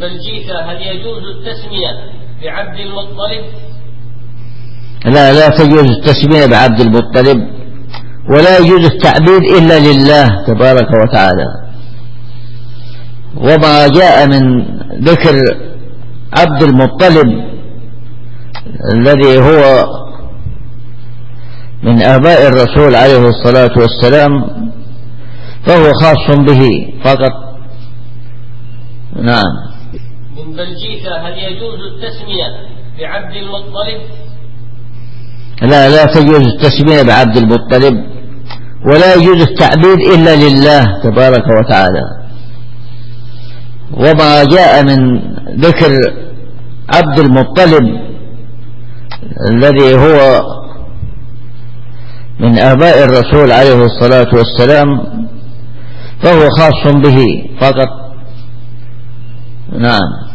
بلجيكا هل يجوز التسمية بعبد المطلب؟ لا تجوز التسمية بعبد المطلب، ولا يجوز التعبيد إلا لله تبارك وتعالى. وما جاء من ذكر عبد المطلب الذي هو من آباء الرسول عليه الصلاة والسلام فهو خاص به فقط. نعم. من بلجيكا هل يجوز التسمية بعبد المطلب؟ لا تجوز التسمية بعبد المطلب، ولا يجوز التعبيد إلا لله تبارك وتعالى. وما جاء من ذكر عبد المطلب الذي هو من آباء الرسول عليه الصلاة والسلام فهو خاص به فقط. نعم.